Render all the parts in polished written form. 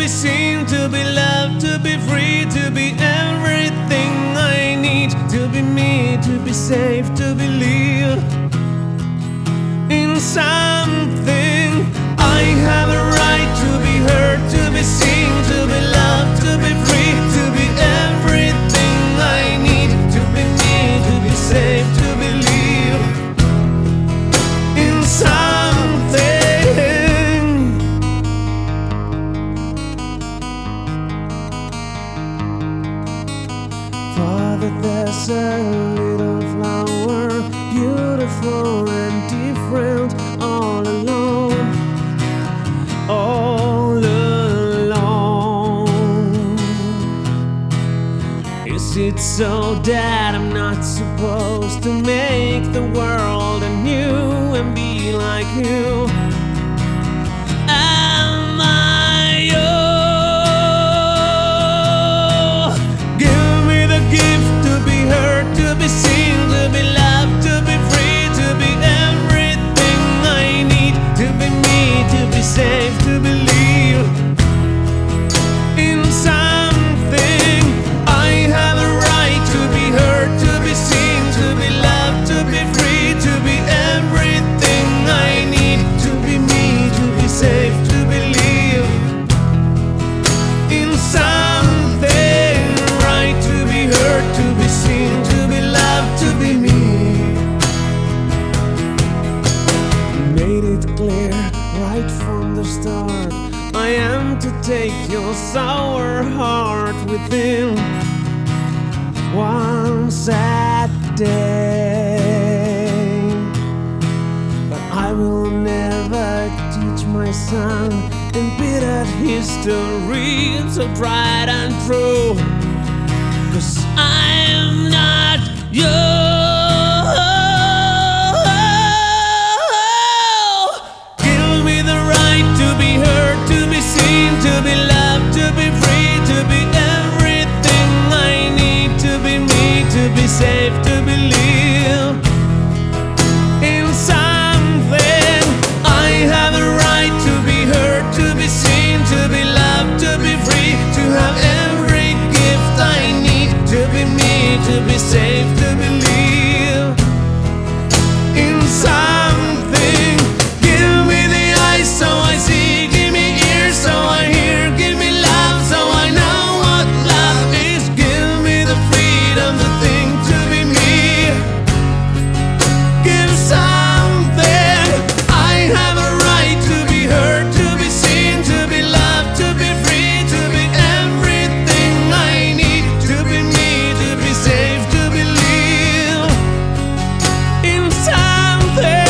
seen, to be loved, to be free, to be everything I need, to be me, to be safe, to believe in something. I have a right to be heard, to be seen, to be loved, to be free, to be everything I need, to be me, to be safe, to believe in something. Father, there's a little flower, beautiful and different, all alone, all alone. Is it so that I'm not supposed to make the world anew and be like you? Am I yours? Give me the gift to be heard, to be seen, to be loved, to be free, to be everything I need, to be me, to be safe, to believe in something. I have a right to be heard, to be seen, to be loved, to be free, to be everything I need, to be me, to be safe, to believe in something. Right to be heard, to be seen, to be loved, to be me. You made it clear right from the start, I am to take your sour heart within one sad day. But I will never teach my son and bitter history so tried and true, 'cause I'm not yours. Give me the right to be heard, to be seen, to be loved, to be free, to be everything I need, to be me, to be safe, to believe in something. I have a right to be heard, to be seen, to be loved, to be free, to have every gift I need, to be me, to be safe, to believe in something. Give me the eyes so I see, give me ears so I hear, give me love so I know what love is. Give me the freedom to think, to be me. Give something. I have a right to be heard, to be seen, to be loved, to be free, to be everything I need, to be me, to be safe, to believe in something.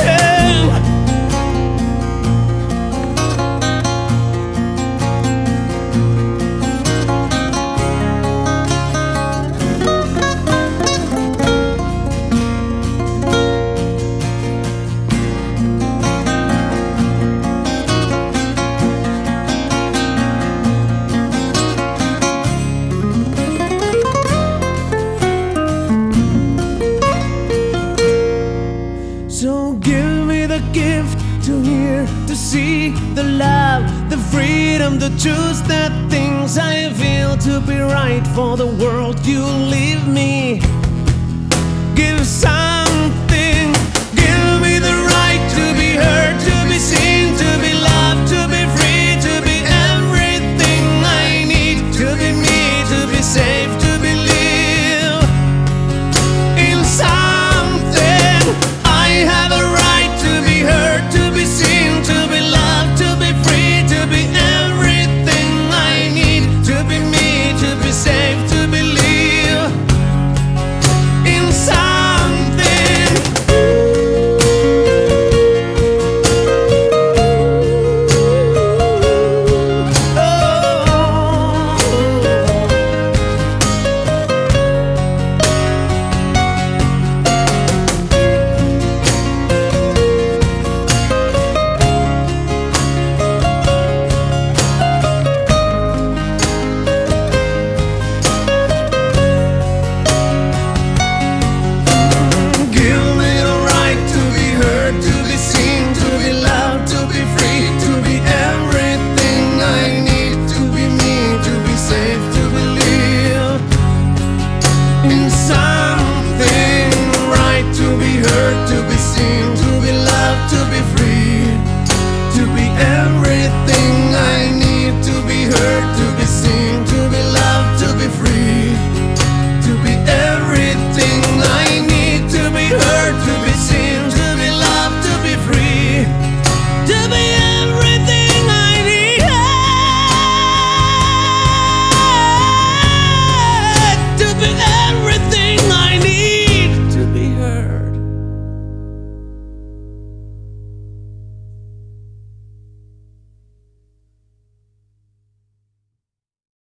So give me the gift to hear, to see, the love, the freedom to choose the things I feel to be right for the world you leave me. Give something, give me the right to be heard, to be seen, to be loved, to be free, to be everything I need, to be me, to be safe, to believe in something. I have a right to be heard, to be seen, to be loved, to be free, to be everything I need, to be me, to be safe, to believe inside.